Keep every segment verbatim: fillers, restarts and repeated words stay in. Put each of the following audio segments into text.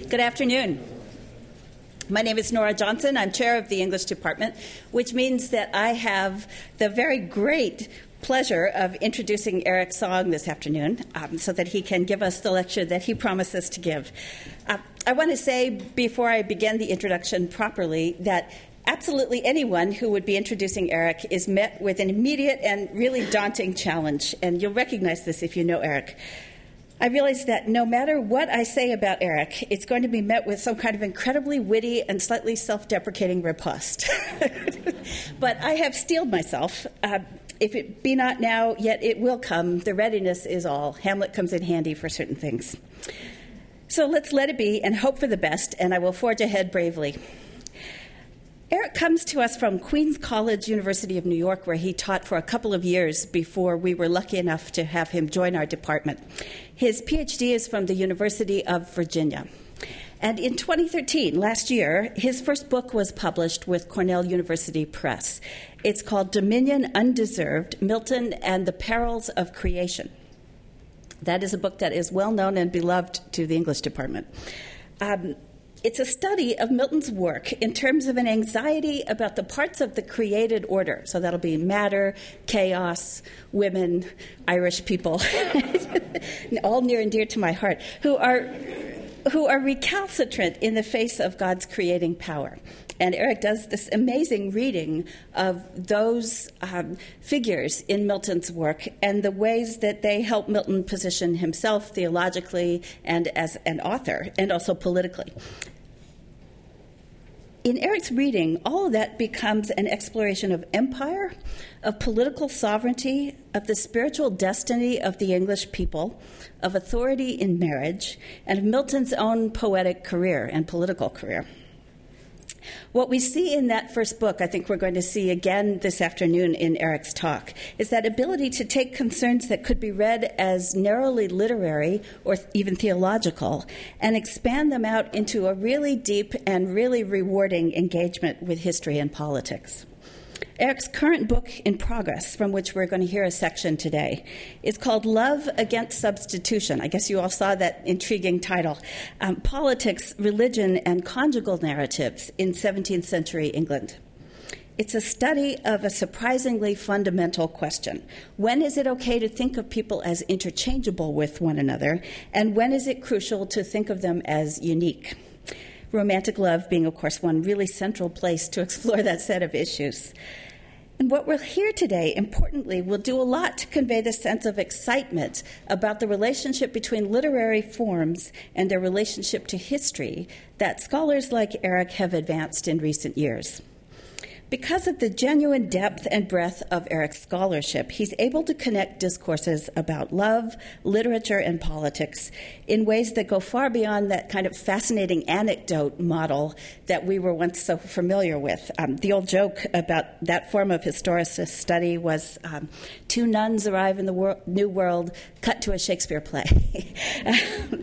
Good afternoon. My name is Nora Johnson. I'm chair of the English department, which means that I have the very great pleasure of introducing Eric Song this afternoon um, so that he can give us the lecture that he promises to give. Uh, I want to say before I begin the introduction properly that absolutely anyone who would be introducing Eric is met with an immediate and really daunting challenge, and you'll recognize this if you know Eric. I realize that no matter what I say about Eric, it's going to be met with some kind of incredibly witty and slightly self-deprecating riposte. But I have steeled myself. Uh, if it be not now, yet it will come. The readiness is all. Hamlet comes in handy for certain things. So let's let it be and hope for the best, and I will forge ahead bravely. Eric comes to us from Queens College, University of New York, where he taught for a couple of years before we were lucky enough to have him join our department. His P H D is from the University of Virginia. And in twenty thirteen, last year, his first book was published with Cornell University Press. It's called Dominion Undeserved, Milton and the Perils of Creation. That is a book that is well known and beloved to the English department. Um, It's a study of Milton's work in terms of an anxiety about the parts of the created order. So that'll be matter, chaos, women, Irish people, all near and dear to my heart, who are who are recalcitrant in the face of God's creating power. And Eric does this amazing reading of those um, figures in Milton's work and the ways that they help Milton position himself theologically and as an author, and also politically. In Eric's reading, all of that becomes an exploration of empire, of political sovereignty, of the spiritual destiny of the English people, of authority in marriage, and of Milton's own poetic career and political career. What we see in that first book, I think we're going to see again this afternoon in Eric's talk, is that ability to take concerns that could be read as narrowly literary or even theological and expand them out into a really deep and really rewarding engagement with history and politics. Eric's current book in progress, from which we're going to hear a section today, is called Love Against Substitution. I guess you all saw that intriguing title. Um, Politics, Religion, and Conjugal Narratives in seventeenth century England. It's a study of a surprisingly fundamental question. When is it okay to think of people as interchangeable with one another, and when is it crucial to think of them as unique? Romantic love being, of course, one really central place to explore that set of issues. And what we'll hear today, importantly, will do a lot to convey the sense of excitement about the relationship between literary forms and their relationship to history that scholars like Eric have advanced in recent years. Because of the genuine depth and breadth of Eric's scholarship, he's able to connect discourses about love, literature, and politics in ways that go far beyond that kind of fascinating anecdote model that we were once so familiar with. Um, the old joke about that form of historicist study was um, two nuns arrive in the wor- New World, cut to a Shakespeare play. um,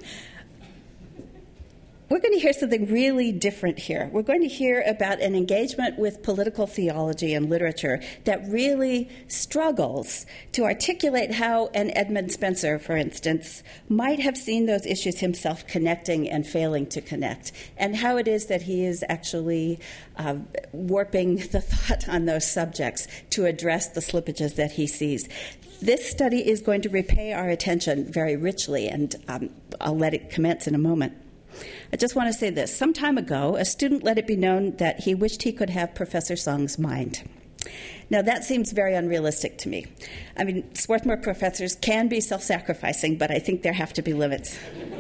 We're going to hear something really different here. We're going to hear about an engagement with political theology and literature that really struggles to articulate how an Edmund Spenser, for instance, might have seen those issues himself connecting and failing to connect, and how it is that he is actually uh, warping the thought on those subjects to address the slippages that he sees. This study is going to repay our attention very richly, and um, I'll let it commence in a moment. I just want to say this. Some time ago, a student let it be known that he wished he could have Professor Song's mind. Now, that seems very unrealistic to me. I mean, Swarthmore professors can be self-sacrificing, but I think there have to be limits.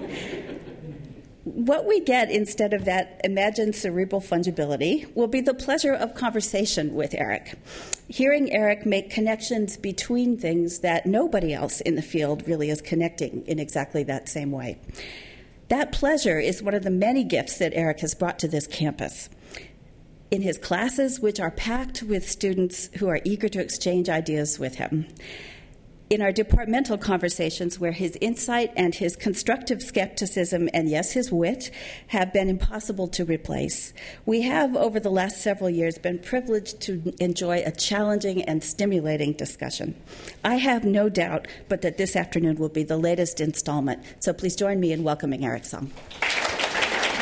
What we get instead of that imagined cerebral fungibility will be the pleasure of conversation with Eric, hearing Eric make connections between things that nobody else in the field really is connecting in exactly that same way. That pleasure is one of the many gifts that Eric has brought to this campus. In his classes, which are packed with students who are eager to exchange ideas with him. In our departmental conversations, where his insight and his constructive skepticism and, yes, his wit have been impossible to replace. We have, over the last several years, been privileged to enjoy a challenging and stimulating discussion. I have no doubt but that this afternoon will be the latest installment, so please join me in welcoming Eric Song.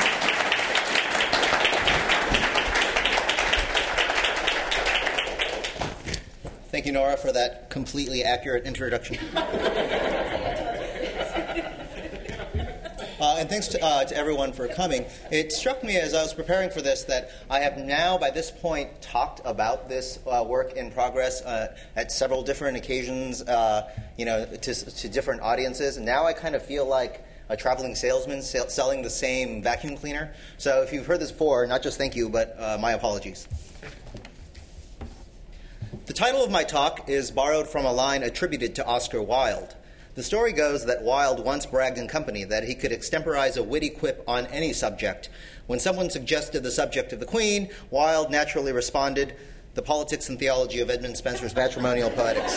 Thank you, Nora, for that completely accurate introduction. Uh, and thanks to, uh, to everyone for coming. It struck me as I was preparing for this that I have now, by this point, talked about this uh, work in progress uh, at several different occasions, uh, you know, to, to different audiences. And now I kind of feel like a traveling salesman sell- selling the same vacuum cleaner. So if you've heard this before, not just thank you, but uh, my apologies. The title of my talk is borrowed from a line attributed to Oscar Wilde. The story goes that Wilde once bragged in company that he could extemporize a witty quip on any subject. When someone suggested the subject of the Queen, Wilde naturally responded, "The politics and theology of Edmund Spenser's matrimonial poetics."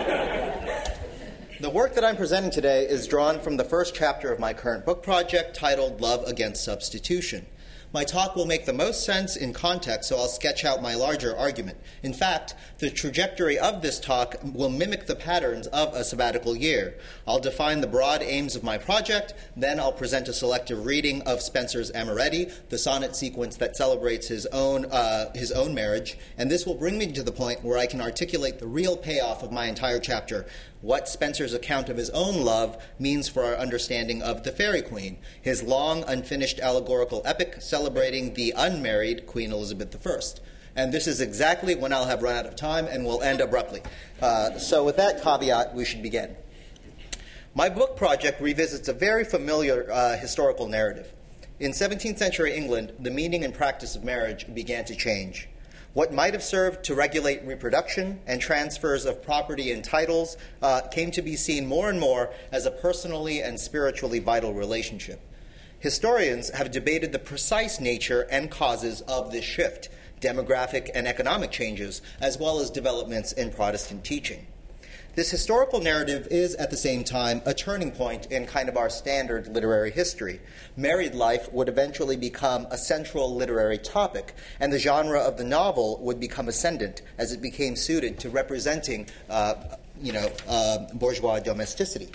The work that I'm presenting today is drawn from the first chapter of my current book project titled Love Against Substitution. My talk will make the most sense in context, so I'll sketch out my larger argument. In fact, the trajectory of this talk will mimic the patterns of a sabbatical year. I'll define the broad aims of my project, then I'll present a selective reading of Spenser's Amoretti, the sonnet sequence that celebrates his own, uh, his own marriage, and this will bring me to the point where I can articulate the real payoff of my entire chapter, what Spenser's account of his own love means for our understanding of the Fairy Queen, his long, unfinished allegorical epic celebrating the unmarried Queen Elizabeth the First. And this is exactly when I'll have run out of time and will end abruptly. Uh, so with that caveat, we should begin. My book project revisits a very familiar uh, historical narrative. In seventeenth century England, the meaning and practice of marriage began to change. What might have served to regulate reproduction and transfers of property and titles uh, came to be seen more and more as a personally and spiritually vital relationship. Historians have debated the precise nature and causes of this shift, demographic and economic changes, as well as developments in Protestant teaching. This historical narrative is, at the same time, a turning point in kind of our standard literary history. Married life would eventually become a central literary topic, and the genre of the novel would become ascendant as it became suited to representing, uh, you know, uh, bourgeois domesticity.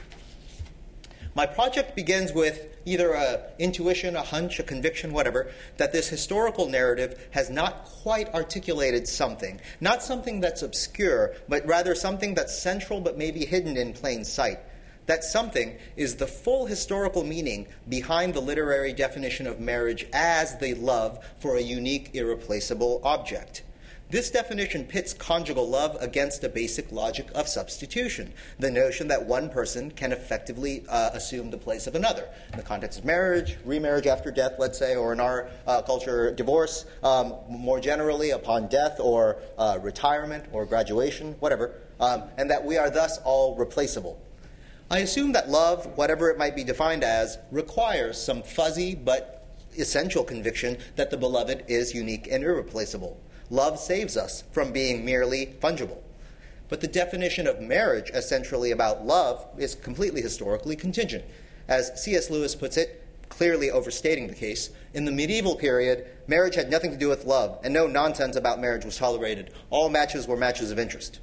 My project begins with either an intuition, a hunch, a conviction, whatever, that this historical narrative has not quite articulated something. Not something that's obscure, but rather something that's central but maybe hidden in plain sight. That something is the full historical meaning behind the literary definition of marriage as the love for a unique, irreplaceable object. This definition pits conjugal love against a basic logic of substitution, the notion that one person can effectively uh, assume the place of another. In the context of marriage, remarriage after death, let's say, or in our uh, culture, divorce, um, more generally upon death or uh, retirement or graduation, whatever, um, and that we are thus all replaceable. I assume that love, whatever it might be defined as, requires some fuzzy but essential conviction that the beloved is unique and irreplaceable. Love saves us from being merely fungible. But the definition of marriage as centrally about love is completely historically contingent. As C S Lewis puts it, clearly overstating the case, in the medieval period, marriage had nothing to do with love, and no nonsense about marriage was tolerated. All matches were matches of interest.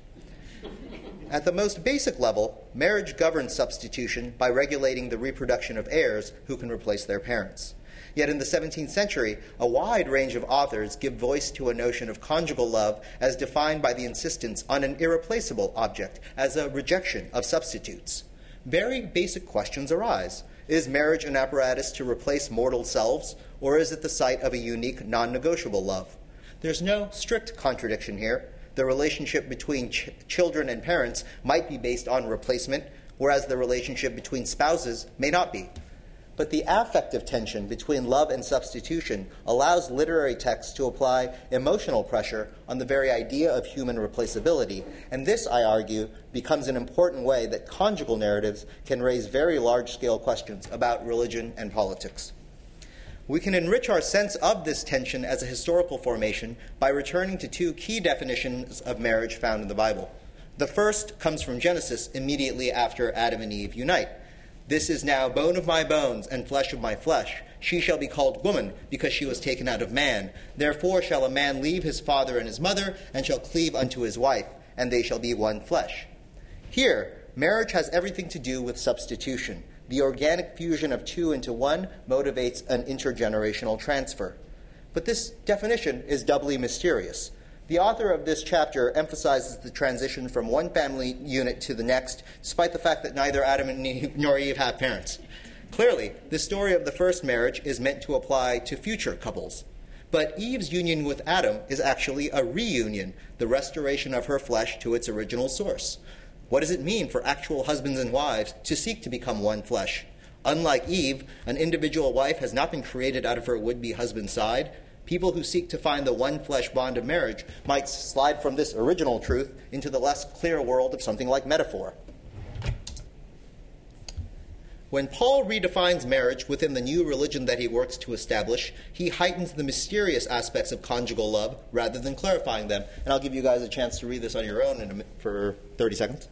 At the most basic level, marriage governs substitution by regulating the reproduction of heirs who can replace their parents. Yet in the seventeenth century, a wide range of authors give voice to a notion of conjugal love as defined by the insistence on an irreplaceable object, as a rejection of substitutes. Very basic questions arise. Is marriage an apparatus to replace mortal selves, or is it the site of a unique, non-negotiable love? There's no strict contradiction here. The relationship between ch- children and parents might be based on replacement, whereas the relationship between spouses may not be. But the affective tension between love and substitution allows literary texts to apply emotional pressure on the very idea of human replaceability, and this, I argue, becomes an important way that conjugal narratives can raise very large-scale questions about religion and politics. We can enrich our sense of this tension as a historical formation by returning to two key definitions of marriage found in the Bible. The first comes from Genesis immediately after Adam and Eve unite. This is now bone of my bones and flesh of my flesh. She shall be called woman, because she was taken out of man. Therefore shall a man leave his father and his mother, and shall cleave unto his wife, and they shall be one flesh. Here, marriage has everything to do with substitution. The organic fusion of two into one motivates an intergenerational transfer. But this definition is doubly mysterious. The author of this chapter emphasizes the transition from one family unit to the next, despite the fact that neither Adam nor Eve have parents. Clearly, the story of the first marriage is meant to apply to future couples. But Eve's union with Adam is actually a reunion, the restoration of her flesh to its original source. What does it mean for actual husbands and wives to seek to become one flesh? Unlike Eve, an individual wife has not been created out of her would-be husband's side. People who seek to find the one flesh bond of marriage might slide from this original truth into the less clear world of something like metaphor. When Paul redefines marriage within the new religion that he works to establish, he heightens the mysterious aspects of conjugal love rather than clarifying them. And I'll give you guys a chance to read this on your own in a, for thirty seconds.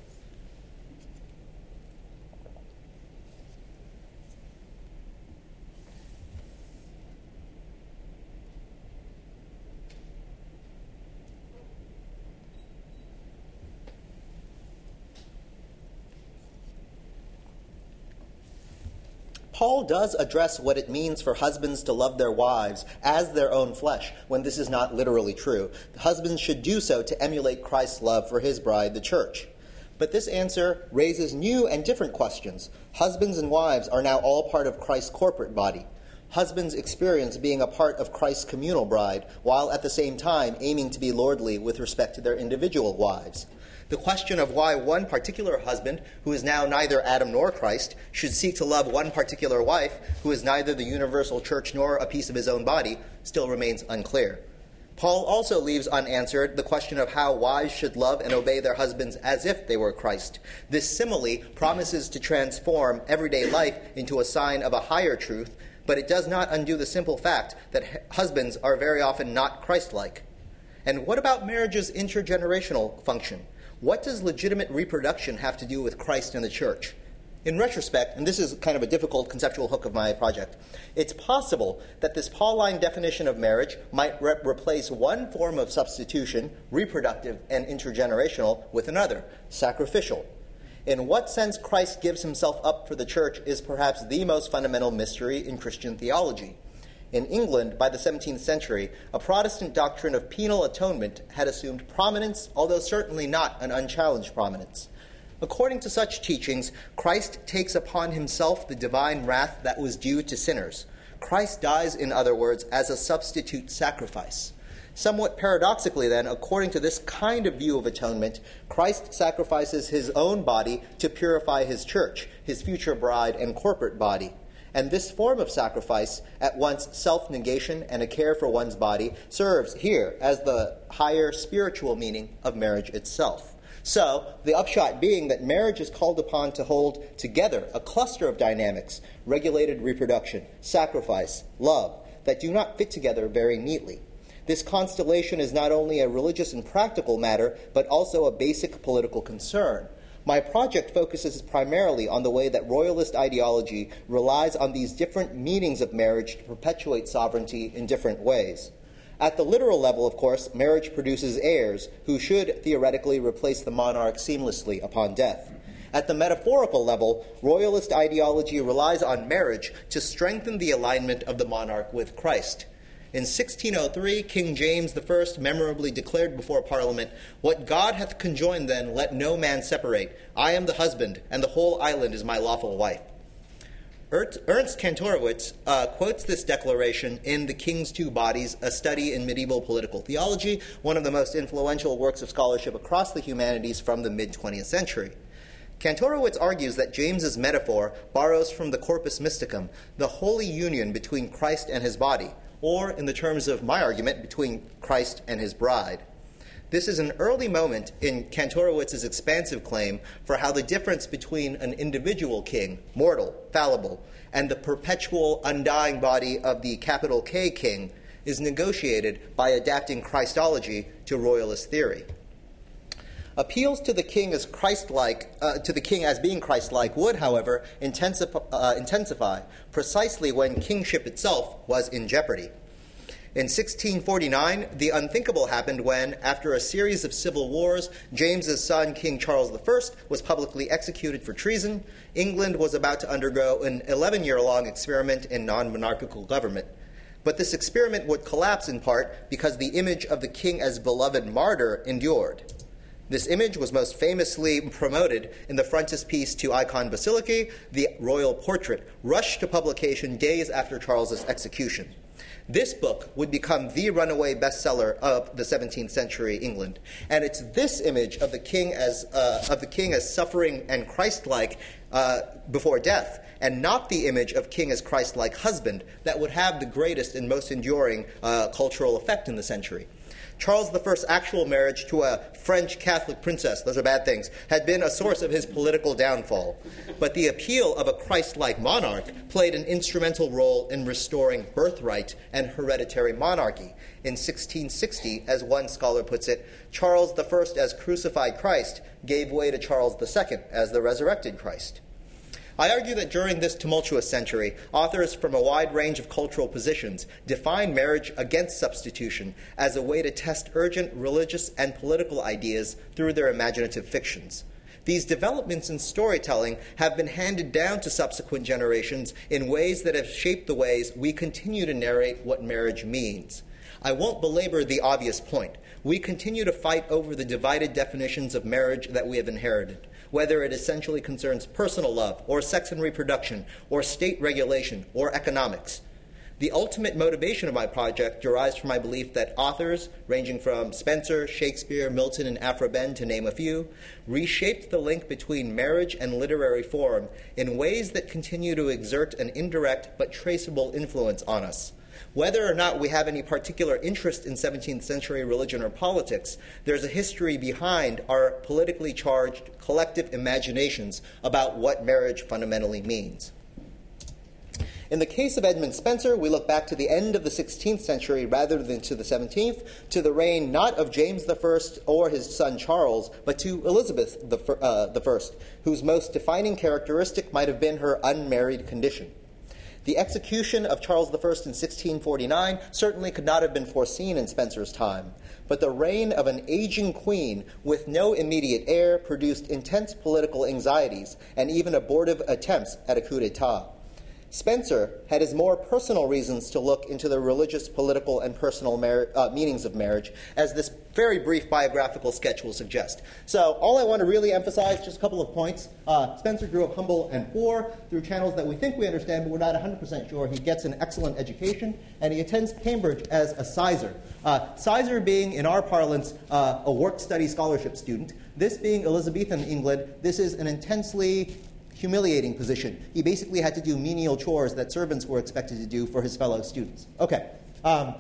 Paul does address what it means for husbands to love their wives as their own flesh, when this is not literally true. Husbands should do so to emulate Christ's love for his bride, the church. But this answer raises new and different questions. Husbands and wives are now all part of Christ's corporate body. Husbands experience being a part of Christ's communal bride, while at the same time aiming to be lordly with respect to their individual wives. The question of why one particular husband, who is now neither Adam nor Christ, should seek to love one particular wife, who is neither the universal church nor a piece of his own body, still remains unclear. Paul also leaves unanswered the question of how wives should love and obey their husbands as if they were Christ. This simile promises to transform everyday life into a sign of a higher truth, but it does not undo the simple fact that husbands are very often not Christ-like. And what about marriage's intergenerational function? What does legitimate reproduction have to do with Christ and the church? In retrospect, and this is kind of a difficult conceptual hook of my project, it's possible that this Pauline definition of marriage might re- replace one form of substitution, reproductive and intergenerational, with another, sacrificial. In what sense Christ gives himself up for the church is perhaps the most fundamental mystery in Christian theology. In England, by the seventeenth century, a Protestant doctrine of penal atonement had assumed prominence, although certainly not an unchallenged prominence. According to such teachings, Christ takes upon himself the divine wrath that was due to sinners. Christ dies, in other words, as a substitute sacrifice. Somewhat paradoxically, then, according to this kind of view of atonement, Christ sacrifices his own body to purify his church, his future bride and corporate body. And this form of sacrifice, at once self-negation and a care for one's body, serves here as the higher spiritual meaning of marriage itself. So, the upshot being that marriage is called upon to hold together a cluster of dynamics, regulated reproduction, sacrifice, love, that do not fit together very neatly. This constellation is not only a religious and practical matter, but also a basic political concern. My project focuses primarily on the way that royalist ideology relies on these different meanings of marriage to perpetuate sovereignty in different ways. At the literal level, of course, marriage produces heirs who should theoretically replace the monarch seamlessly upon death. At the metaphorical level, royalist ideology relies on marriage to strengthen the alignment of the monarch with Christ. In sixteen oh three, King James the First memorably declared before Parliament, "What God hath conjoined then, let no man separate. I am the husband, and the whole island is my lawful wife." Ernst Kantorowicz uh, quotes this declaration in The King's Two Bodies, A Study in Medieval Political Theology, one of the most influential works of scholarship across the humanities from the mid-twentieth century. Kantorowicz argues that James's metaphor borrows from the corpus mysticum, the holy union between Christ and his body, or, in the terms of my argument, between Christ and his bride. This is an early moment in Kantorowicz's expansive claim for how the difference between an individual king, mortal, fallible, and the perpetual, undying body of the capital K king is negotiated by adapting Christology to royalist theory. Appeals to the king as Christ-like, uh, to the king as being Christ-like would, however, intensify, uh, intensify precisely when kingship itself was in jeopardy. In sixteen forty-nine, the unthinkable happened when, after a series of civil wars, James's son, King Charles the First, was publicly executed for treason. England was about to undergo an eleven-year-long experiment in non-monarchical government. But this experiment would collapse in part because the image of the king as beloved martyr endured. This image was most famously promoted in the frontispiece to Icon Basilicae, the royal portrait, rushed to publication days after Charles's execution. This book would become the runaway bestseller of the seventeenth century England, and it's this image of the king as uh, of the king as suffering and Christ-like uh, before death, and not the image of king as Christ-like husband, that would have the greatest and most enduring uh, cultural effect in the century. Charles the First's actual marriage to a French Catholic princess, those are bad things, had been a source of his political downfall. But the appeal of a Christ-like monarch played an instrumental role in restoring birthright and hereditary monarchy. In sixteen sixty, as one scholar puts it, Charles the First as crucified Christ gave way to Charles the Second as the resurrected Christ. I argue that during this tumultuous century, authors from a wide range of cultural positions define marriage against substitution as a way to test urgent religious and political ideas through their imaginative fictions. These developments in storytelling have been handed down to subsequent generations in ways that have shaped the ways we continue to narrate what marriage means. I won't belabor the obvious point. We continue to fight over the divided definitions of marriage that we have inherited, whether it essentially concerns personal love, or sex and reproduction, or state regulation, or economics. The ultimate motivation of my project derives from my belief that authors, ranging from Spencer, Shakespeare, Milton, and Aphra Behn, to name a few, reshaped the link between marriage and literary form in ways that continue to exert an indirect but traceable influence on us. Whether or not we have any particular interest in seventeenth century religion or politics, there's a history behind our politically charged collective imaginations about what marriage fundamentally means. In the case of Edmund Spenser, we look back to the end of the sixteenth century rather than to the seventeenth, to the reign not of James the First or his son Charles, but to Elizabeth the, uh, the First, whose most defining characteristic might have been her unmarried condition. The execution of Charles the First in sixteen forty-nine certainly could not have been foreseen in Spenser's time, but the reign of an aging queen with no immediate heir produced intense political anxieties and even abortive attempts at a coup d'etat. Spenser had his more personal reasons to look into the religious, political, and personal mar- uh, meanings of marriage, as this very brief biographical sketch will suggest. So all I want to really emphasize, just a couple of points. Uh, Spenser grew up humble and poor through channels that we think we understand, but we're not one hundred percent sure. He gets an excellent education, and he attends Cambridge as a sizer. Uh, sizer being, in our parlance, uh, a work-study scholarship student. This being Elizabethan England, this is an intensely humiliating position. He basically had to do menial chores that servants were expected to do for his fellow students. Okay. Um,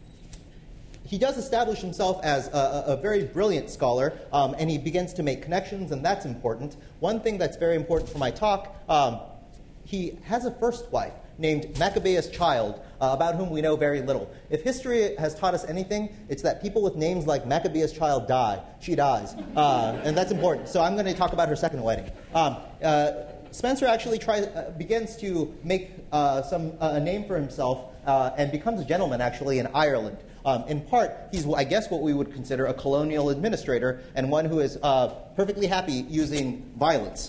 he does establish himself as a, a very brilliant scholar, um, and he begins to make connections, and that's important. One thing that's very important for my talk, um, he has a first wife named Maccabeus Child, uh, about whom we know very little. If history has taught us anything, it's that people with names like Maccabeus Child die. She dies. Uh, and that's important. So I'm going to talk about her second wedding. Um, uh, Spenser actually tries, uh, begins to make uh, some uh, a name for himself uh, and becomes a gentleman, actually, in Ireland. Um, in part, he's, I guess, what we would consider a colonial administrator and one who is uh, perfectly happy using violence.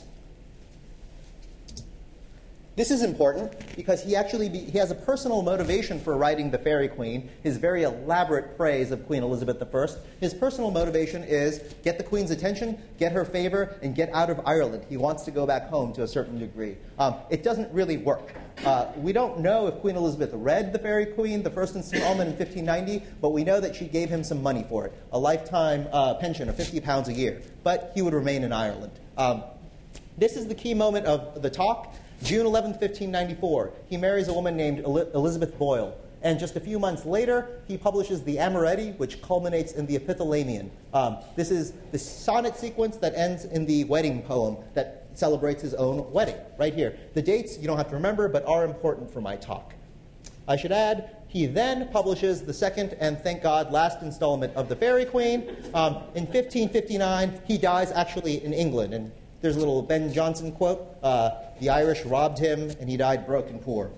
This is important because he actually be, he has a personal motivation for writing The Faerie Queene, his very elaborate praise of Queen Elizabeth the First. His personal motivation is get the Queen's attention, get her favor, and get out of Ireland. He wants to go back home to a certain degree. Um, it doesn't really work. Uh, we don't know if Queen Elizabeth read The Faerie Queene, the first installment in fifteen ninety, but we know that she gave him some money for it, a lifetime uh, pension of fifty pounds a year. But he would remain in Ireland. Um, this is the key moment of the talk. June eleventh, fifteen ninety-four, he marries a woman named Elizabeth Boyle. And just a few months later, he publishes the Amoretti, which culminates in the Epithalamion. Um, this is the sonnet sequence that ends in the wedding poem that celebrates his own wedding, right here. The dates you don't have to remember, but are important for my talk. I should add, he then publishes the second and, thank God, last installment of The Faerie Queene. Um, in fifteen fifty-nine, he dies actually in England. And there's a little Ben Jonson quote, uh, the Irish robbed him and he died broke and poor.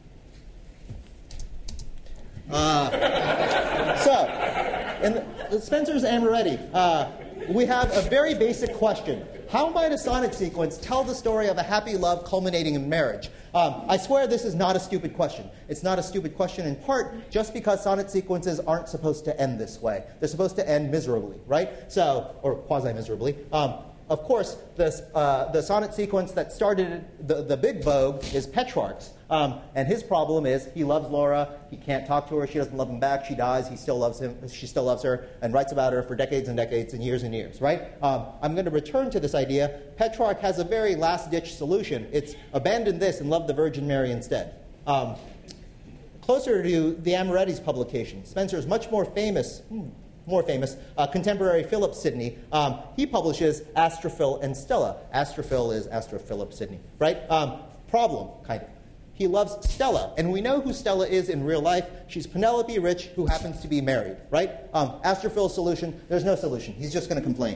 Uh, so, in the, Spenser's Amoretti, uh, we have a very basic question. how might a sonnet sequence tell the story of a happy love culminating in marriage? Um, I swear this is not a stupid question. It's not a stupid question in part just because sonnet sequences aren't supposed to end this way. They're supposed to end miserably, right? So, or quasi-miserably. Um, Of course, this, uh, the sonnet sequence that started the, the big vogue is Petrarch's. Um, and his problem is he loves Laura. He can't talk to her. She doesn't love him back. She dies. He still loves him. She still loves her and writes about her for decades and decades and years and years, right? Um, I'm going to return to this idea. Petrarch has a very last-ditch solution. It's abandon this and love the Virgin Mary instead. Um, closer to the Amoretti's publication, Spencer's much more famous... Hmm, more famous, uh, contemporary Philip Sidney, um, he publishes Astrophil and Stella. Astrophil is Astra Philip Sidney, right? Um, problem, kind of. He loves Stella, and we know who Stella is in real life. She's Penelope Rich, who happens to be married, right? Um, Astrophil's solution, there's no solution. He's just going to complain.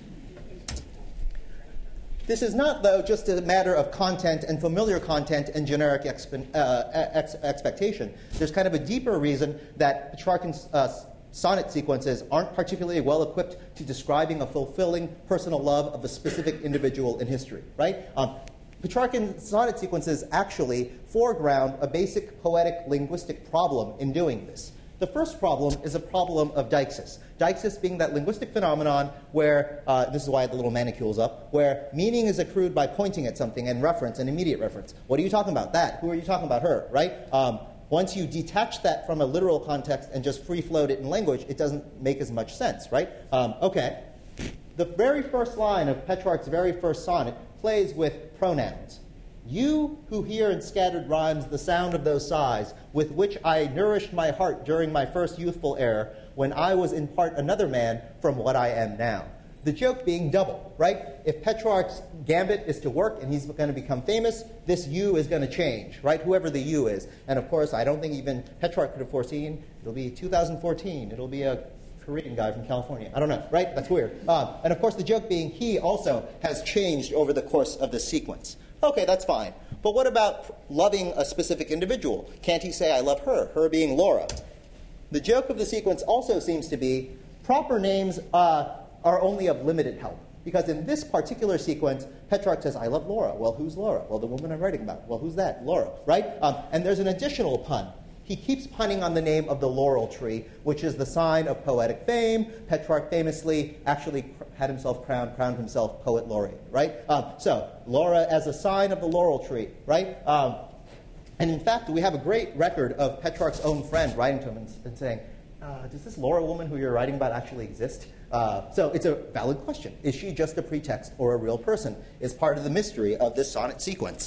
This is not, though, just a matter of content and familiar content and generic expe- uh, ex- expectation. There's kind of a deeper reason that Petrarchan's uh, sonnet sequences aren't particularly well equipped to describing a fulfilling personal love of a specific individual in history, right? Um, Petrarchan sonnet sequences actually foreground a basic poetic linguistic problem in doing this. The first problem is a problem of deixis. Deixis being that linguistic phenomenon where, uh, this is why the little manicule's up, where meaning is accrued by pointing at something and reference and immediate reference. What are you talking about? That. Who are you talking about? Her, right? Um, Once you detach that from a literal context and just free-float it in language, it doesn't make as much sense, right? Um, okay. The very first line of Petrarch's very first sonnet plays with pronouns. You who hear in scattered rhymes the sound of those sighs, with which I nourished my heart during my first youthful era, when I was in part another man from what I am now. The joke being double, right? If Petrarch's gambit is to work and he's going to become famous, this you is going to change, right? Whoever the you is. And of course, I don't think even Petrarch could have foreseen. It'll be two thousand fourteen. It'll be a Korean guy from California. I don't know, right? That's weird. Um, and of course, the joke being he also has changed over the course of this sequence. Okay, that's fine. But what about loving a specific individual? Can't he say, I love her, her being Laura? The joke of the sequence also seems to be proper names uh, are only of limited help. Because in this particular sequence, Petrarch says, I love Laura. Well, who's Laura? Well, the woman I'm writing about. Well, who's that? Laura, right? Um, and there's an additional pun. He keeps punning on the name of the laurel tree, which is the sign of poetic fame. Petrarch famously actually had himself crowned, crowned himself poet laureate, right? Um, so, Laura as a sign of the laurel tree, right? Um, and in fact, we have a great record of Petrarch's own friend writing to him and, and saying, uh, does this Laura woman who you're writing about actually exist? Uh, so it's a valid question. Is she just a pretext or a real person? Is part of the mystery of this sonnet sequence.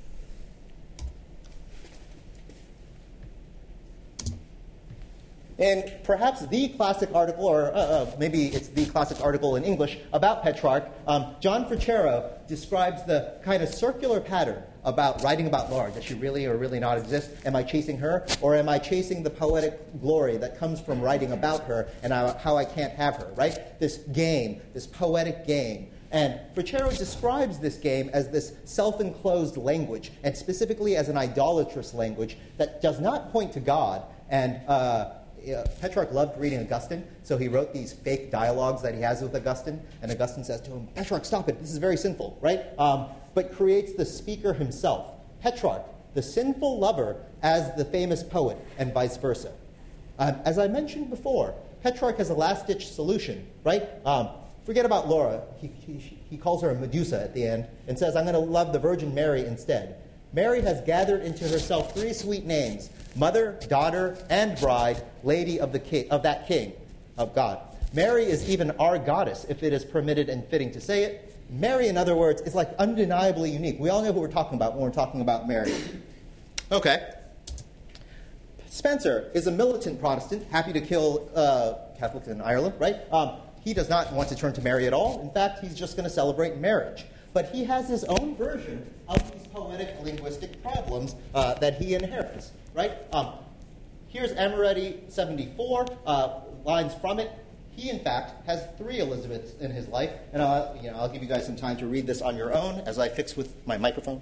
And perhaps the classic article, or uh, uh, maybe it's the classic article in English about Petrarch, um, John Frechero describes the kind of circular pattern about writing about Laura. Does she really or really not exist? Am I chasing her? Or am I chasing the poetic glory that comes from writing about her and how I can't have her, right? This game, this poetic game. And Frechero describes this game as this self-enclosed language, and specifically as an idolatrous language that does not point to God. And uh, Uh, Petrarch loved reading Augustine, so he wrote these fake dialogues that he has with Augustine, and Augustine says to him, Petrarch, stop it, this is very sinful, right? Um, but creates the speaker himself, Petrarch, the sinful lover, as the famous poet, and vice versa. Um, as I mentioned before, Petrarch has a last-ditch solution, right? Um, forget about Laura. He, he, he calls her a Medusa at the end, and says, I'm going to love the Virgin Mary instead. Mary has gathered into herself three sweet names, mother, daughter, and bride, lady of the king, of that king, of God. Mary is even our goddess, if it is permitted and fitting to say it. Mary, in other words, is like undeniably unique. We all know who we're talking about when we're talking about Mary. Okay. Spencer is a militant Protestant, happy to kill uh, Catholics in Ireland, right? Um, he does not want to turn to Mary at all. In fact, he's just going to celebrate marriage. But he has his own version of these poetic linguistic problems uh, that he inherits, right? Um, here's Amoretti seventy-four, uh, lines from it. He, in fact, has three Elizabeths in his life, and I'll, you know, I'll give you guys some time to read this on your own as I fix with my microphone.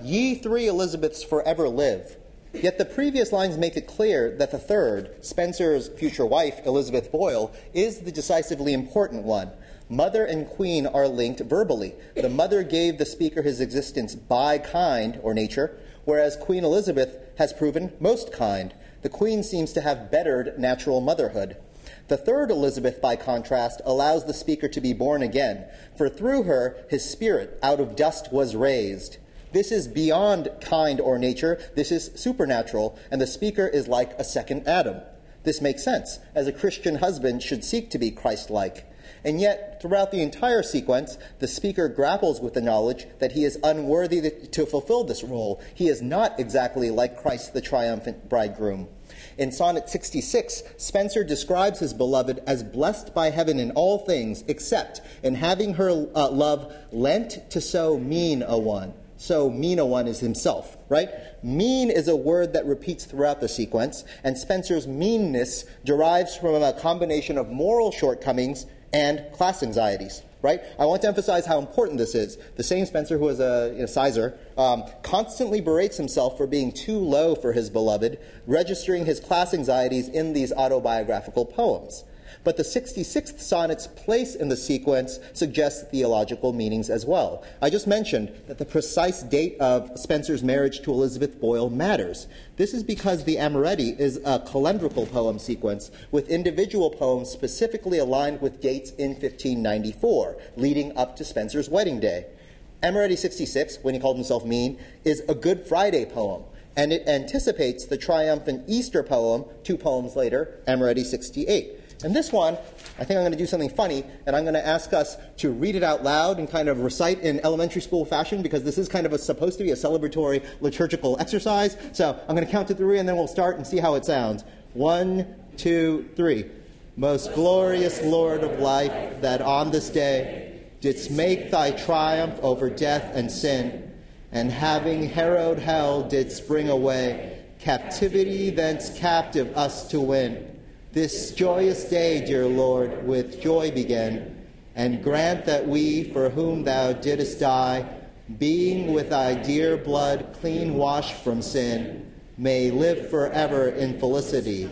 ye three Elizabeths forever live. Yet the previous lines make it clear that the third, Spencer's future wife, Elizabeth Boyle, is the decisively important one. Mother and queen are linked verbally. The mother gave the speaker his existence by kind, or nature, whereas Queen Elizabeth has proven most kind. The queen seems to have bettered natural motherhood. The third Elizabeth, by contrast, allows the speaker to be born again, for through her his spirit out of dust was raised. This is beyond kind or nature, this is supernatural, and the speaker is like a second Adam. This makes sense, as a Christian husband should seek to be Christ-like. And yet, throughout the entire sequence, the speaker grapples with the knowledge that he is unworthy to fulfill this role. He is not exactly like Christ the triumphant bridegroom. In Sonnet sixty-six, Spencer describes his beloved as blessed by heaven in all things, except in having her uh, love lent to so mean a one. So mean a one is himself, right? Mean is a word that repeats throughout the sequence, and Spencer's meanness derives from a combination of moral shortcomings and class anxieties, right? I want to emphasize how important this is. The same Spencer, who is a you know, sizer, um, constantly berates himself for being too low for his beloved, registering his class anxieties in these autobiographical poems. But the sixty-sixth sonnet's place in the sequence suggests theological meanings as well. I just mentioned that the precise date of Spencer's marriage to Elizabeth Boyle matters. This is because the Amoretti is a calendrical poem sequence with individual poems specifically aligned with dates in fifteen ninety-four, leading up to Spencer's wedding day. Amoretti sixty-six, when he called himself mean, is a Good Friday poem, and it anticipates the triumphant Easter poem two poems later, Amoretti sixty-eight. And this one, I think I'm going to do something funny, and I'm going to ask us to read it out loud and kind of recite in elementary school fashion, because this is kind of a, supposed to be a celebratory liturgical exercise. So I'm going to count to three, and then we'll start and see how it sounds. One, two, three. Most glorious Lord of life, that on this day didst make thy triumph over death and sin, and having harrowed hell didst bring away captivity thence captive us to win. This joyous day, dear Lord, with joy begin, and grant that we, for whom thou didst die, being with thy dear blood clean washed from sin, may live forever in felicity,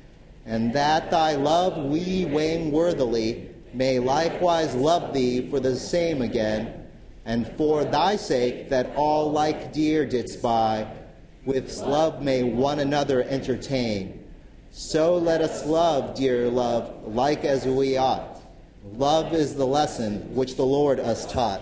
and that thy love we weighing worthily may likewise love thee for the same again, and for thy sake that all like dear didst buy, with love may one another entertain. So let us love, dear love, like as we ought. Love is the lesson which the Lord us taught.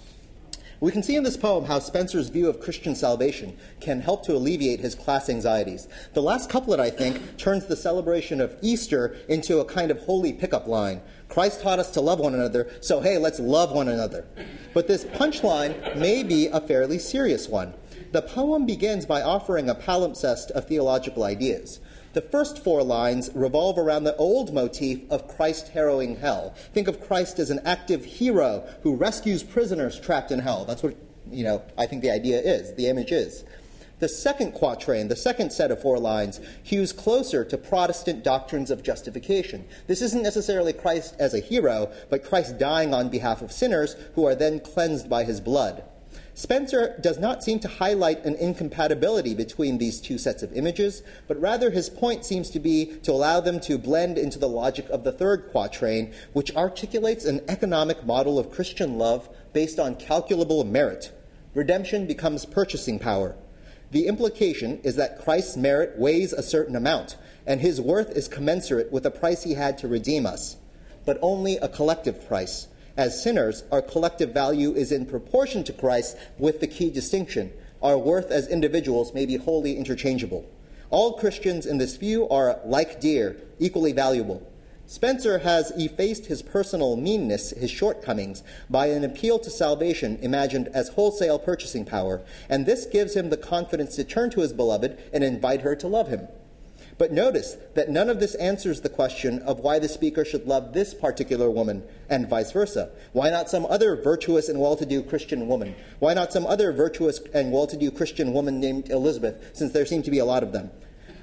We can see in this poem how Spencer's view of Christian salvation can help to alleviate his class anxieties. The last couplet, I think, turns the celebration of Easter into a kind of holy pickup line. Christ taught us to love one another, so hey, let's love one another. But this punchline may be a fairly serious one. The poem begins by offering a palimpsest of theological ideas. The first four lines revolve around the old motif of Christ harrowing hell. Think of Christ as an active hero who rescues prisoners trapped in hell. That's what, you know, I think the idea is, the image is. The second quatrain, the second set of four lines, hews closer to Protestant doctrines of justification. This isn't necessarily Christ as a hero, but Christ dying on behalf of sinners who are then cleansed by his blood. Spencer does not seem to highlight an incompatibility between these two sets of images, but rather his point seems to be to allow them to blend into the logic of the third quatrain, which articulates an economic model of Christian love based on calculable merit. Redemption becomes purchasing power. The implication is that Christ's merit weighs a certain amount, and his worth is commensurate with the price he had to redeem us, but only a collective price. As sinners, our collective value is in proportion to Christ, with the key distinction: our worth as individuals may be wholly interchangeable. All Christians in this view are like deer, equally valuable. Spencer has effaced his personal meanness, his shortcomings, by an appeal to salvation imagined as wholesale purchasing power, and this gives him the confidence to turn to his beloved and invite her to love him. But notice that none of this answers the question of why the speaker should love this particular woman, and vice versa. Why not some other virtuous and well-to-do Christian woman? Why not some other virtuous and well-to-do Christian woman named Elizabeth, since there seem to be a lot of them?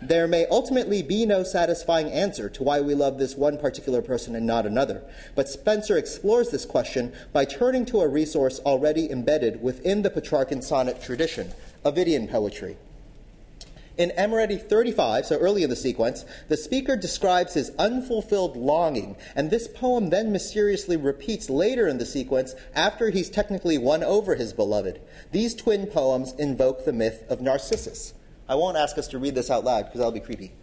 There may ultimately be no satisfying answer to why we love this one particular person and not another, but Spenser explores this question by turning to a resource already embedded within the Petrarchan sonnet tradition, Ovidian poetry. In Emeriti thirty-five, so early in the sequence, the speaker describes his unfulfilled longing, and this poem then mysteriously repeats later in the sequence after he's technically won over his beloved. These twin poems invoke the myth of Narcissus. I won't ask us to read this out loud because that'll be creepy.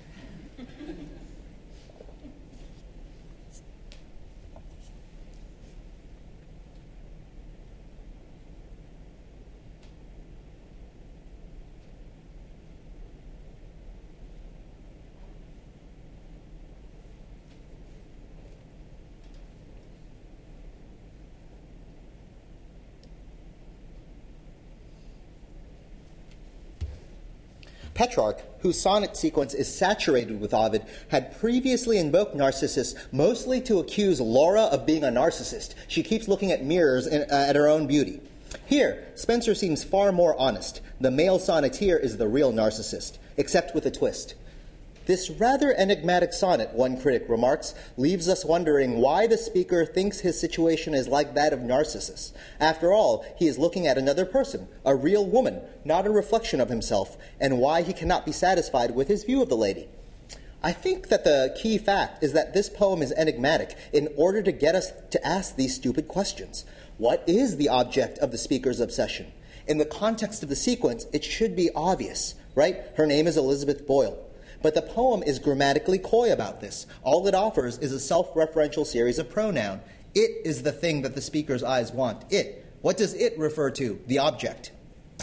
Petrarch, whose sonnet sequence is saturated with Ovid, had previously invoked Narcissus mostly to accuse Laura of being a narcissist. She keeps looking at mirrors in, uh, at her own beauty. Here, Spenser seems far more honest. The male sonneteer is the real narcissist, except with a twist. This rather enigmatic sonnet, one critic remarks, leaves us wondering why the speaker thinks his situation is like that of Narcissus. After all, he is looking at another person, a real woman, not a reflection of himself, and why he cannot be satisfied with his view of the lady. I think that the key fact is that this poem is enigmatic in order to get us to ask these stupid questions. What is the object of the speaker's obsession? In the context of the sequence, it should be obvious, right? Her name is Elizabeth Boyle. But the poem is grammatically coy about this. All it offers is a self-referential series of pronoun. It is the thing that the speaker's eyes want. It. What does it refer to? The object.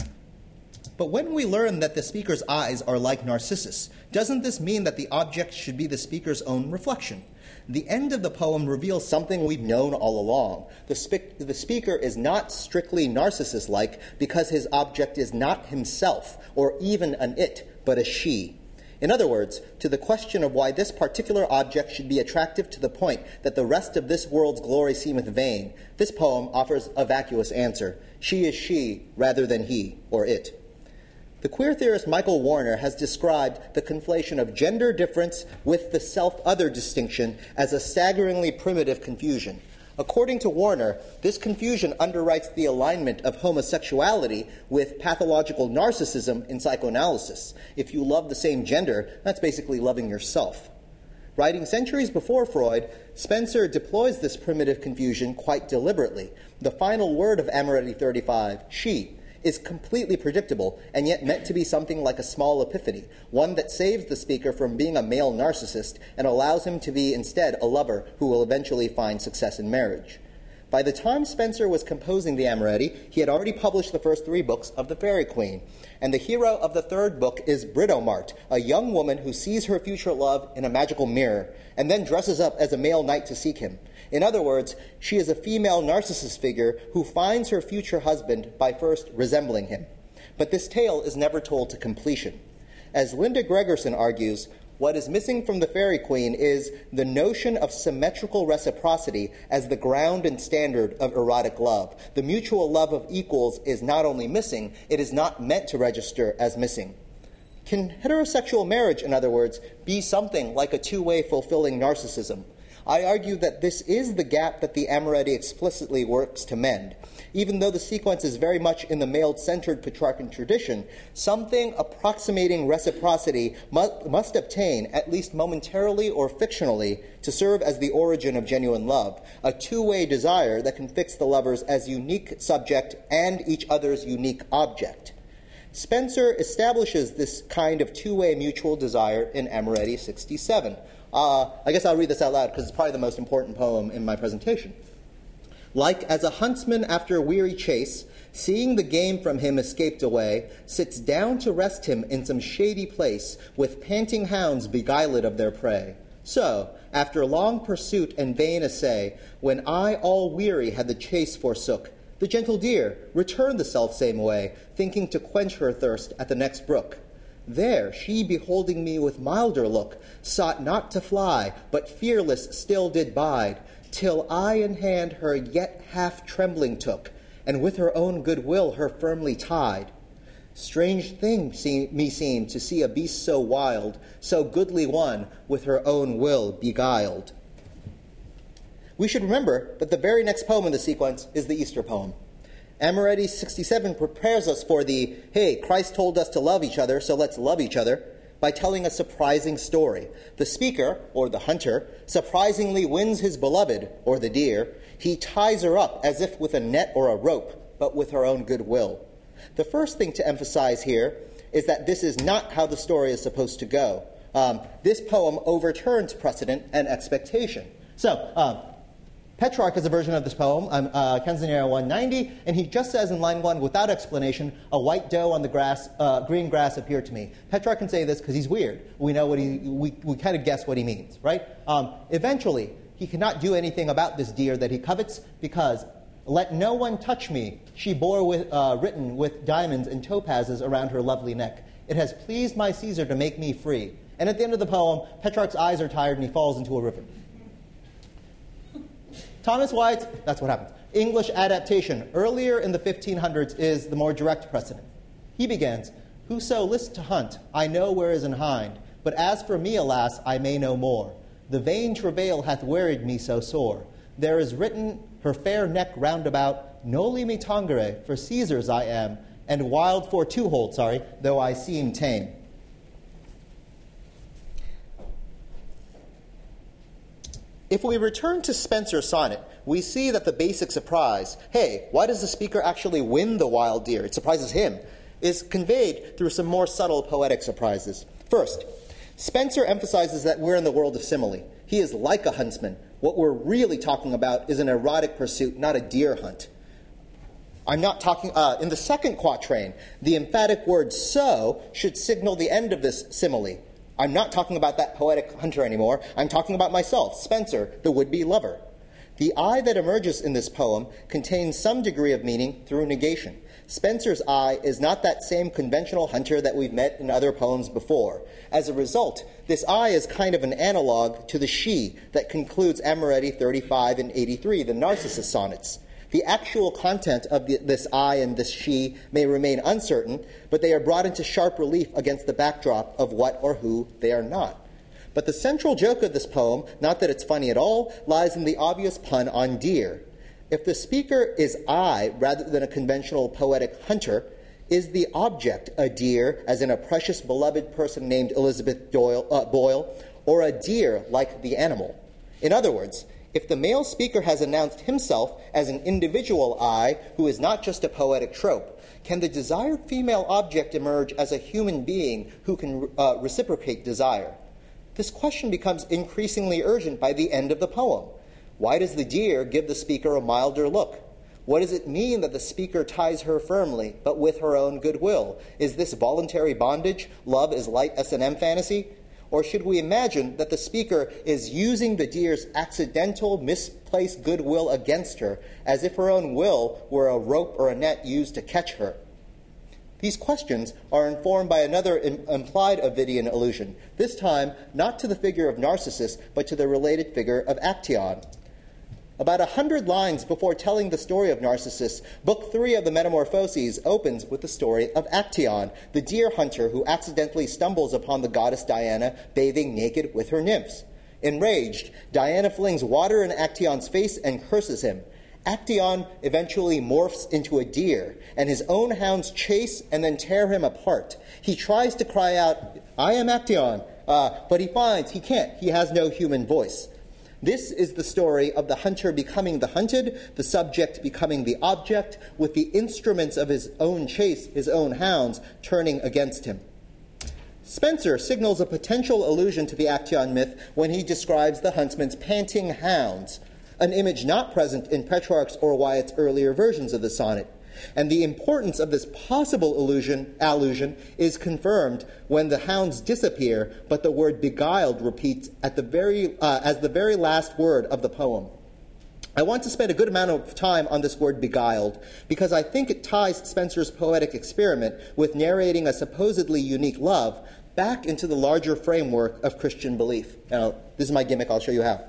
But when we learn that the speaker's eyes are like Narcissus, doesn't this mean that the object should be the speaker's own reflection? The end of the poem reveals something we've known all along. The, spe- the speaker is not strictly Narcissus-like because his object is not himself or even an it, but a she. In other words, to the question of why this particular object should be attractive to the point that the rest of this world's glory seemeth vain, this poem offers a vacuous answer. She is she rather than he or it. The queer theorist Michael Warner has described the conflation of gender difference with the self-other distinction as a staggeringly primitive confusion. According to Warner, this confusion underwrites the alignment of homosexuality with pathological narcissism in psychoanalysis. If you love the same gender, that's basically loving yourself. Writing centuries before Freud, Spenser deploys this primitive confusion quite deliberately. The final word of Emeriti thirty-five, she, is completely predictable and yet meant to be something like a small epiphany, one that saves the speaker from being a male narcissist and allows him to be instead a lover who will eventually find success in marriage. By the time Spenser was composing the Emeriti, he had already published the first three books of the Faerie Queene, and the hero of the third book is Britomart, a young woman who sees her future love in a magical mirror and then dresses up as a male knight to seek him. In other words, she is a female Narcissus figure who finds her future husband by first resembling him. But this tale is never told to completion. As Linda Gregerson argues, what is missing from the Faerie Queene is the notion of symmetrical reciprocity as the ground and standard of erotic love. The mutual love of equals is not only missing, it is not meant to register as missing. Can heterosexual marriage, in other words, be something like a two-way fulfilling narcissism? I argue that this is the gap that the Emeriti explicitly works to mend. Even though the sequence is very much in the male-centered Petrarchan tradition, something approximating reciprocity must, must obtain, at least momentarily or fictionally, to serve as the origin of genuine love, a two-way desire that can fix the lovers as unique subject and each other's unique object. Spenser establishes this kind of two-way mutual desire in Emeriti sixty-seven. Uh, I guess I'll read this out loud because it's probably the most important poem in my presentation. Like as a huntsman after a weary chase, seeing the game from him escaped away, sits down to rest him in some shady place, with panting hounds beguiled of their prey. So, after long pursuit and vain essay, when I all weary had the chase forsook, the gentle deer returned the selfsame way, thinking to quench her thirst at the next brook. There she, beholding me with milder look, sought not to fly, but fearless still did bide, till I in hand her yet half trembling took, and with her own good will her firmly tied. Strange thing seem, me seemed to see a beast so wild, so goodly one, with her own will beguiled. We should remember that the very next poem in the sequence is the Easter poem. Amoretti sixty-seven prepares us for the, hey, Christ told us to love each other, so let's love each other, by telling a surprising story. The speaker, or the hunter, surprisingly wins his beloved, or the deer. He ties her up as if with a net or a rope, but with her own good will. The first thing to emphasize here is that this is not how the story is supposed to go. Um, this poem overturns precedent and expectation. So, um, Petrarch has a version of this poem, um, uh, Canzoniere one ninety, and he just says in line one, without explanation, a white doe on the grass, uh, green grass appeared to me. Petrarch can say this because he's weird. We know what he, we, we kind of guess what he means, right? Um, eventually, he cannot do anything about this deer that he covets because, let no one touch me, she bore with, uh, written with diamonds and topazes around her lovely neck. It has pleased my Caesar to make me free. And at the end of the poem, Petrarch's eyes are tired and he falls into a river. Thomas Wyatt, that's what happens. English adaptation, earlier in the fifteen hundreds, is the more direct precedent. He begins, whoso list to hunt, I know where is an hind, but as for me, alas, I may no more. The vain travail hath wearied me so sore. There is written her fair neck round about, noli me tangere, for Caesar's I am, and wild for two hold, sorry, though I seem tame. If we return to Spenser's sonnet, we see that the basic surprise, hey, why does the speaker actually win the wild deer? It surprises him, is conveyed through some more subtle poetic surprises. First, Spenser emphasizes that we're in the world of simile. He is like a huntsman. What we're really talking about is an erotic pursuit, not a deer hunt. I'm not talking, uh, in the second quatrain, the emphatic word so should signal the end of this simile. I'm not talking about that poetic hunter anymore. I'm talking about myself, Spenser, the would-be lover. The I that emerges in this poem contains some degree of meaning through negation. Spenser's I is not that same conventional hunter that we've met in other poems before. As a result, this I is kind of an analog to the she that concludes Amoretti thirty-five and eighty-three, the Narcissus sonnets. The actual content of the, this I and this she may remain uncertain, but they are brought into sharp relief against the backdrop of what or who they are not. But the central joke of this poem, not that it's funny at all, lies in the obvious pun on deer. If the speaker is I rather than a conventional poetic hunter, is the object a deer, as in a precious beloved person named Elizabeth Doyle, uh, Boyle, or a deer like the animal? In other words, if the male speaker has announced himself as an individual I who is not just a poetic trope, can the desired female object emerge as a human being who can uh, reciprocate desire? This question becomes increasingly urgent by the end of the poem. Why does the deer give the speaker a milder look? What does it mean that the speaker ties her firmly, but with her own goodwill? Is this voluntary bondage, love is light S and M fantasy? Or should we imagine that the speaker is using the deer's accidental, misplaced goodwill against her, as if her own will were a rope or a net used to catch her? These questions are informed by another im- implied Ovidian allusion, this time not to the figure of Narcissus, but to the related figure of Actaeon. About a hundred lines before telling the story of Narcissus, Book three of the Metamorphoses opens with the story of Actaeon, the deer hunter who accidentally stumbles upon the goddess Diana bathing naked with her nymphs. Enraged, Diana flings water in Actaeon's face and curses him. Actaeon eventually morphs into a deer, and his own hounds chase and then tear him apart. He tries to cry out, I am Actaeon, uh, but he finds he can't. He has no human voice. This is the story of the hunter becoming the hunted, the subject becoming the object, with the instruments of his own chase, his own hounds, turning against him. Spenser signals a potential allusion to the Actaeon myth when he describes the huntsman's panting hounds, an image not present in Petrarch's or Wyatt's earlier versions of the sonnet. And the importance of this possible allusion, allusion is confirmed when the hounds disappear, but the word beguiled repeats at the very, uh, as the very last word of the poem. I want to spend a good amount of time on this word beguiled because I think it ties Spenser's poetic experiment with narrating a supposedly unique love back into the larger framework of Christian belief. Now, this is my gimmick. I'll show you how.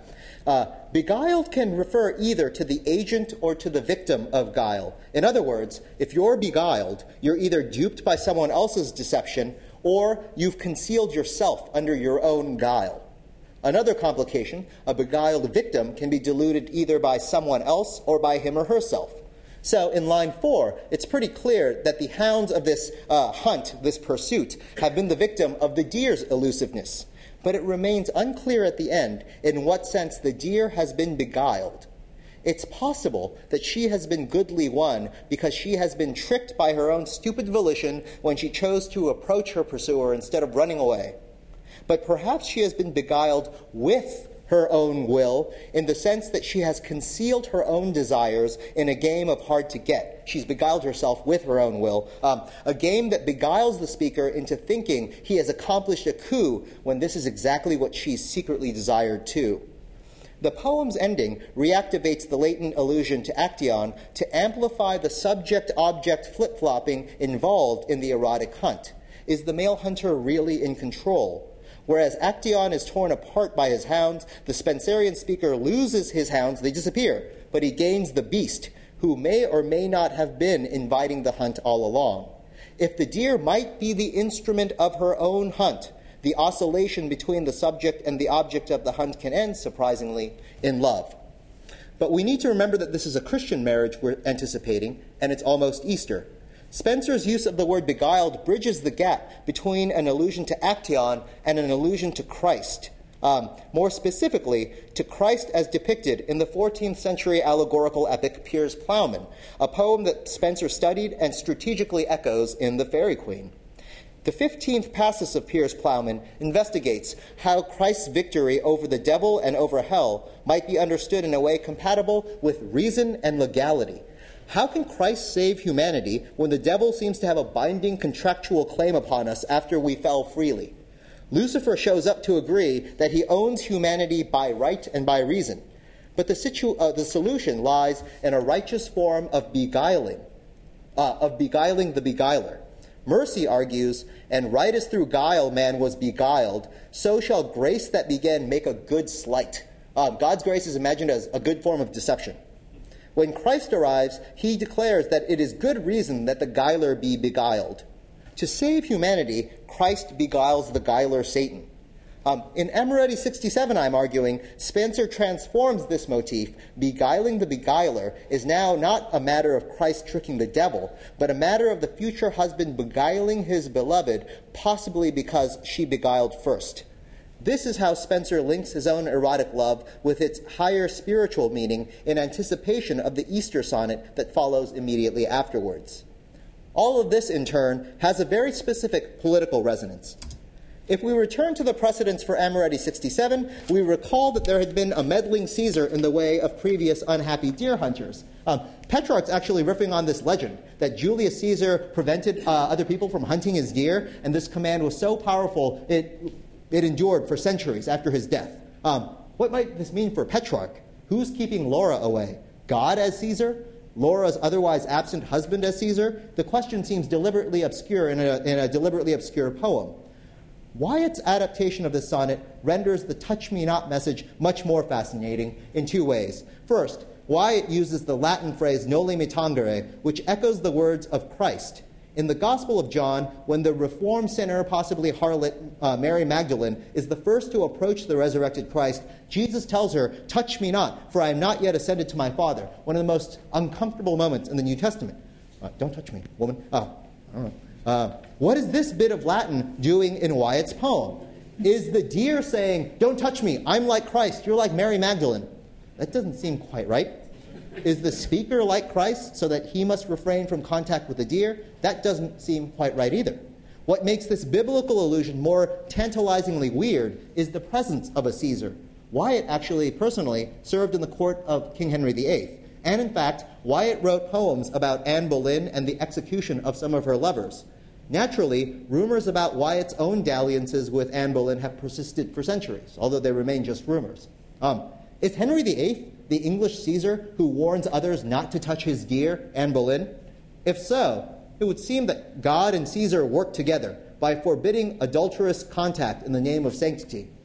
Uh, beguiled can refer either to the agent or to the victim of guile. In other words, if you're beguiled, you're either duped by someone else's deception or you've concealed yourself under your own guile. Another complication, a beguiled victim can be deluded either by someone else or by him or herself. So in line four, it's pretty clear that the hounds of this uh, hunt, this pursuit, have been the victim of the deer's elusiveness. But it remains unclear at the end in what sense the deer has been beguiled. It's possible that she has been goodly won because she has been tricked by her own stupid volition when she chose to approach her pursuer instead of running away. But perhaps she has been beguiled with her own will, in the sense that she has concealed her own desires in a game of hard to get. She's beguiled herself with her own will, um, a game that beguiles the speaker into thinking he has accomplished a coup when this is exactly what she's secretly desired too. The poem's ending reactivates the latent allusion to Actaeon to amplify the subject-object flip-flopping involved in the erotic hunt. Is the male hunter really in control? Whereas Actaeon is torn apart by his hounds, the Spenserian speaker loses his hounds, they disappear, but he gains the beast, who may or may not have been inviting the hunt all along. If the deer might be the instrument of her own hunt, the oscillation between the subject and the object of the hunt can end, surprisingly, in love. But we need to remember that this is a Christian marriage we're anticipating, and it's almost Easter. Spencer's use of the word beguiled bridges the gap between an allusion to Actaeon and an allusion to Christ. Um, more specifically, to Christ as depicted in the fourteenth century allegorical epic Piers Plowman, a poem that Spencer studied and strategically echoes in The Faerie Queene. The fifteenth passus of Piers Plowman investigates how Christ's victory over the devil and over hell might be understood in a way compatible with reason and legality. How can Christ save humanity when the devil seems to have a binding contractual claim upon us after we fell freely? Lucifer shows up to agree that he owns humanity by right and by reason. But the, situ- uh, the solution lies in a righteous form of beguiling, uh, of beguiling the beguiler. Mercy argues, and right as through guile man was beguiled, so shall grace that began make a good sleight. Uh, God's grace is imagined as a good form of deception. When Christ arrives, he declares that it is good reason that the guiler be beguiled. To save humanity, Christ beguiles the guiler Satan. Um, in Amoretti sixty-seven, I'm arguing, Spencer transforms this motif. Beguiling the beguiler is now not a matter of Christ tricking the devil, but a matter of the future husband beguiling his beloved, possibly because she beguiled first. This is how Spencer links his own erotic love with its higher spiritual meaning in anticipation of the Easter sonnet that follows immediately afterwards. All of this, in turn, has a very specific political resonance. If we return to the precedents for Amoretti sixty-seven, we recall that there had been a meddling Caesar in the way of previous unhappy deer hunters. Um, Petrarch's actually riffing on this legend that Julius Caesar prevented uh, other people from hunting his deer, and this command was so powerful it It endured for centuries after his death. Um, what might this mean for Petrarch? Who's keeping Laura away? God as Caesar? Laura's otherwise absent husband as Caesar? The question seems deliberately obscure in a, in a deliberately obscure poem. Wyatt's adaptation of this sonnet renders the touch me not message much more fascinating in two ways. First, Wyatt uses the Latin phrase noli me tangere, which echoes the words of Christ. In the Gospel of John, when the reformed sinner, possibly harlot uh, Mary Magdalene, is the first to approach the resurrected Christ, Jesus tells her, "Touch me not, for I am not yet ascended to my Father." One of the most uncomfortable moments in the New Testament. Uh, don't touch me, woman. Uh, I don't know. Uh, what is this bit of Latin doing in Wyatt's poem? Is the deer saying, "Don't touch me, I'm like Christ, you're like Mary Magdalene"? That doesn't seem quite right. Is the speaker like Christ so that he must refrain from contact with the deer? That doesn't seem quite right either. What makes this biblical allusion more tantalizingly weird is the presence of a Caesar. Wyatt actually, personally, served in the court of King Henry the Eighth. And in fact, Wyatt wrote poems about Anne Boleyn and the execution of some of her lovers. Naturally, rumors about Wyatt's own dalliances with Anne Boleyn have persisted for centuries, although they remain just rumors. Um, is Henry the Eighth the English Caesar who warns others not to touch his deer, Anne Boleyn? If so, it would seem that God and Caesar work together by forbidding adulterous contact in the name of sanctity.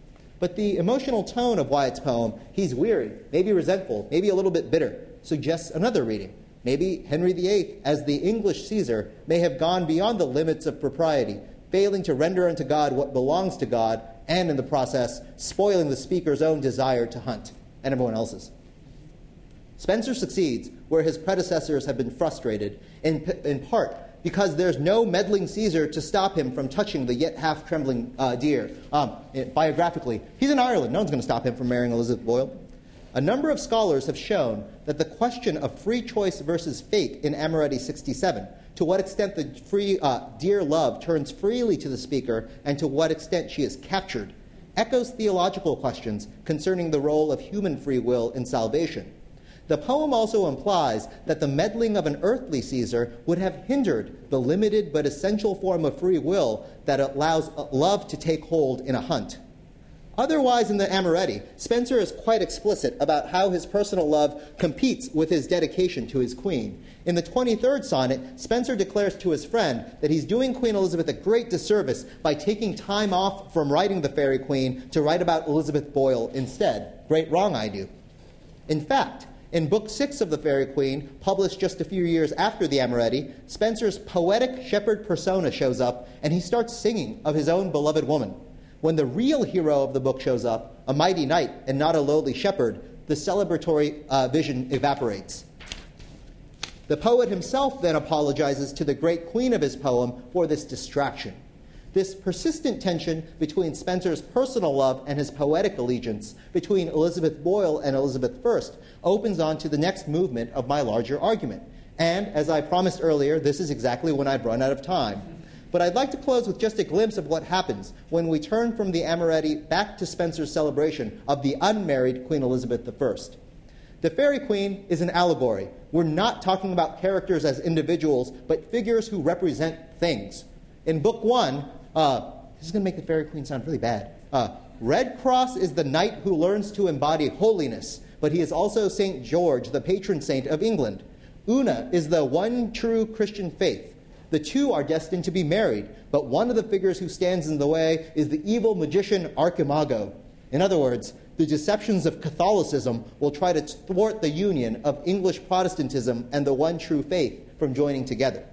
But the emotional tone of Wyatt's poem, he's weary, maybe resentful, maybe a little bit bitter, suggests another reading. Maybe Henry the Eighth, as the English Caesar, may have gone beyond the limits of propriety, failing to render unto God what belongs to God, and in the process, spoiling the speaker's own desire to hunt, and everyone else's. Spenser succeeds where his predecessors have been frustrated, in, in part because there's no meddling Caesar to stop him from touching the yet half-trembling uh, deer. Um, it, biographically, he's in Ireland. No one's going to stop him from marrying Elizabeth Boyle. A number of scholars have shown that the question of free choice versus fate in Amoretti sixty-seven, to what extent the free uh, dear love turns freely to the speaker and to what extent she is captured, echoes theological questions concerning the role of human free will in salvation. The poem also implies that the meddling of an earthly Caesar would have hindered the limited but essential form of free will that allows love to take hold in a hunt. Otherwise, in the Amoretti, Spenser is quite explicit about how his personal love competes with his dedication to his queen. In the twenty-third sonnet, Spenser declares to his friend that he's doing Queen Elizabeth a great disservice by taking time off from writing the Faerie Queene to write about Elizabeth Boyle instead. Great wrong I do. In fact, in Book Six of the Faerie Queene, published just a few years after the Amoretti, Spenser's poetic shepherd persona shows up, and he starts singing of his own beloved woman. When the real hero of the book shows up, a mighty knight and not a lowly shepherd, the celebratory uh, vision evaporates. The poet himself then apologizes to the great queen of his poem for this distraction. This persistent tension between Spenser's personal love and his poetic allegiance, between Elizabeth Boyle and Elizabeth First, opens on to the next movement of my larger argument. And, as I promised earlier, this is exactly when I've run out of time. But I'd like to close with just a glimpse of what happens when we turn from the Amoretti back to Spenser's celebration of the unmarried Queen Elizabeth the First. The Faerie Queene is an allegory. We're not talking about characters as individuals, but figures who represent things. In Book One, uh, this is going to make the Faerie Queene sound really bad. Uh, Redcross is the knight who learns to embody holiness, but he is also Saint George, the patron saint of England. Una is the one true Christian faith. The two are destined to be married, but one of the figures who stands in the way is the evil magician Archimago. In other words, the deceptions of Catholicism will try to thwart the union of English Protestantism and the one true faith from joining together.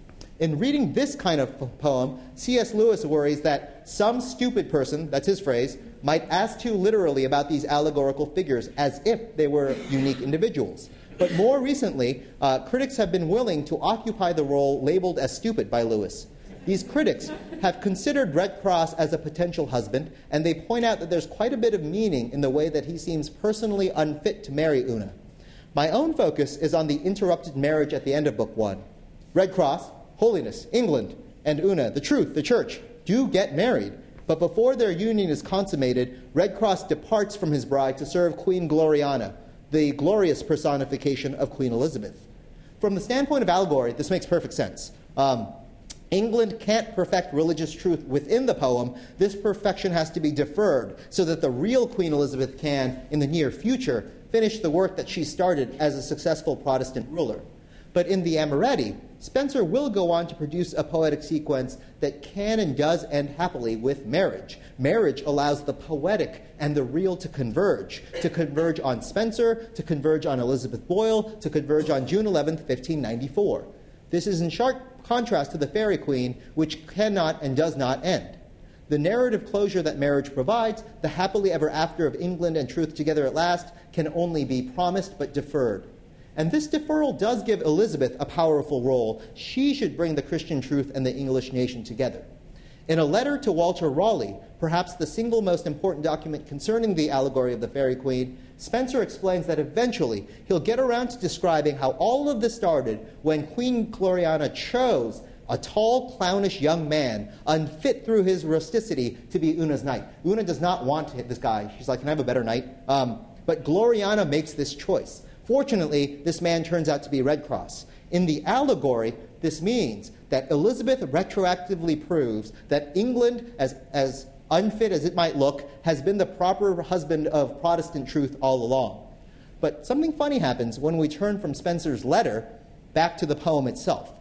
In reading this kind of poem, C S Lewis worries that some stupid person, that's his phrase, might ask too literally about these allegorical figures as if they were unique individuals. But more recently, uh, critics have been willing to occupy the role labeled as stupid by Lewis. These critics have considered Redcross as a potential husband, and they point out that there's quite a bit of meaning in the way that he seems personally unfit to marry Una. My own focus is on the interrupted marriage at the end of Book One. Redcross, holiness, England, and Una, the truth, the church, do get married. But before their union is consummated, Redcross departs from his bride to serve Queen Gloriana, the glorious personification of Queen Elizabeth. From the standpoint of allegory, this makes perfect sense. Um, England can't perfect religious truth within the poem. This perfection has to be deferred so that the real Queen Elizabeth can, in the near future, finish the work that she started as a successful Protestant ruler. But in the Amoretti, Spenser will go on to produce a poetic sequence that can and does end happily with marriage. Marriage allows the poetic and the real to converge, to converge on Spenser, to converge on Elizabeth Boyle, to converge on June eleventh, fifteen ninety-four. This is in sharp contrast to the Faerie Queene, which cannot and does not end. The narrative closure that marriage provides, the happily ever after of England and truth together at last, can only be promised but deferred. And this deferral does give Elizabeth a powerful role. She should bring the Christian truth and the English nation together. In a letter to Walter Raleigh, perhaps the single most important document concerning the allegory of the Faerie Queene, Spenser explains that eventually he'll get around to describing how all of this started when Queen Gloriana chose a tall, clownish young man, unfit through his rusticity, to be Una's knight. Una does not want this guy. She's like, can I have a better knight? Um, but Gloriana makes this choice. Fortunately, this man turns out to be Redcross. In the allegory, this means that Elizabeth retroactively proves that England, as, as unfit as it might look, has been the proper husband of Protestant truth all along. But something funny happens when we turn from Spenser's letter back to the poem itself.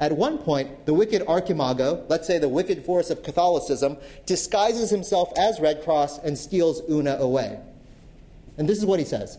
At one point, the wicked Archimago, let's say the wicked force of Catholicism, disguises himself as Red Cross and steals Una away. And this is what he says.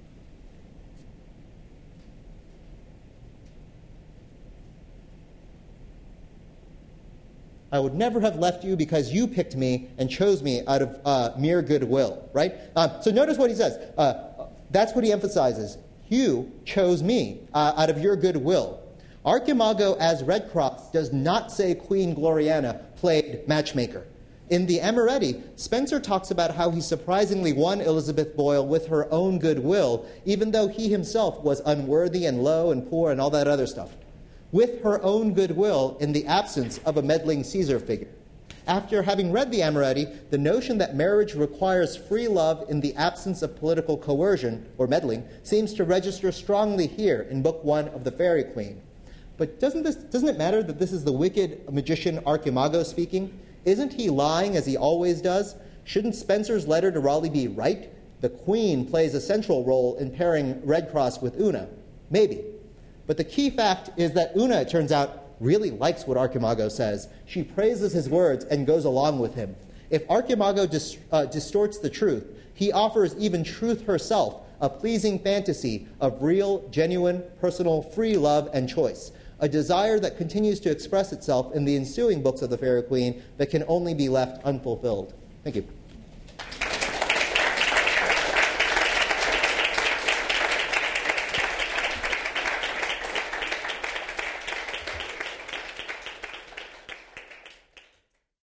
I would never have left you because you picked me and chose me out of uh, mere goodwill, right? Um, so notice what he says. Uh, that's what he emphasizes. You chose me uh, out of your goodwill. Archimago as Red Cross does not say Queen Gloriana played matchmaker. In the Amoretti, Spencer talks about how he surprisingly won Elizabeth Boyle with her own goodwill, even though he himself was unworthy and low and poor and all that other stuff. With her own goodwill in the absence of a meddling Caesar figure. After having read the Amoretti, the notion that marriage requires free love in the absence of political coercion or meddling seems to register strongly here in Book One of The Fairy Queen. But doesn't this doesn't it matter that this is the wicked magician Archimago speaking? Isn't he lying as he always does? Shouldn't Spencer's letter to Raleigh be right? The Queen plays a central role in pairing Red Cross with Una. Maybe. But the key fact is that Una, it turns out, really likes what Archimago says. She praises his words and goes along with him. If Archimago dis- uh, distorts the truth, he offers even truth herself, a pleasing fantasy of real, genuine, personal, free love and choice, a desire that continues to express itself in the ensuing books of the Fairy Queen that can only be left unfulfilled. Thank you.